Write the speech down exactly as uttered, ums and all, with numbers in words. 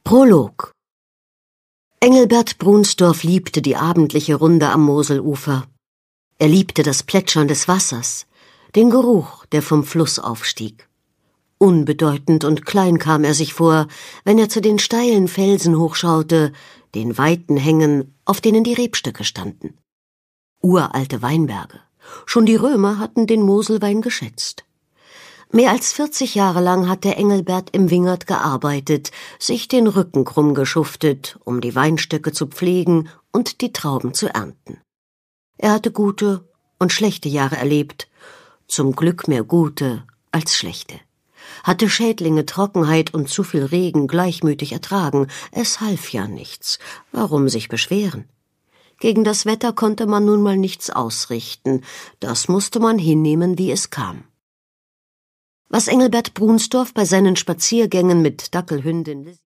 Prolog. Engelbert Brunsdorf liebte die abendliche Runde am Moselufer. Er liebte das Plätschern des Wassers, den Geruch, der vom Fluss aufstieg. Unbedeutend und klein kam er sich vor, wenn er zu den steilen Felsen hochschaute, den weiten Hängen, auf denen die Rebstöcke standen. Uralte Weinberge. Schon die Römer hatten den Moselwein geschätzt. Mehr als vierzig Jahre lang hatte Engelbert im Wingert gearbeitet, sich den Rücken krumm geschuftet, um die Weinstöcke zu pflegen und die Trauben zu ernten. Er hatte gute und schlechte Jahre erlebt, zum Glück mehr gute als schlechte. Hatte Schädlinge, Trockenheit und zu viel Regen gleichmütig ertragen, es half ja nichts, warum sich beschweren? Gegen das Wetter konnte man nun mal nichts ausrichten, das musste man hinnehmen, wie es kam. Was Engelbert Brunsdorf bei seinen Spaziergängen mit Dackelhündin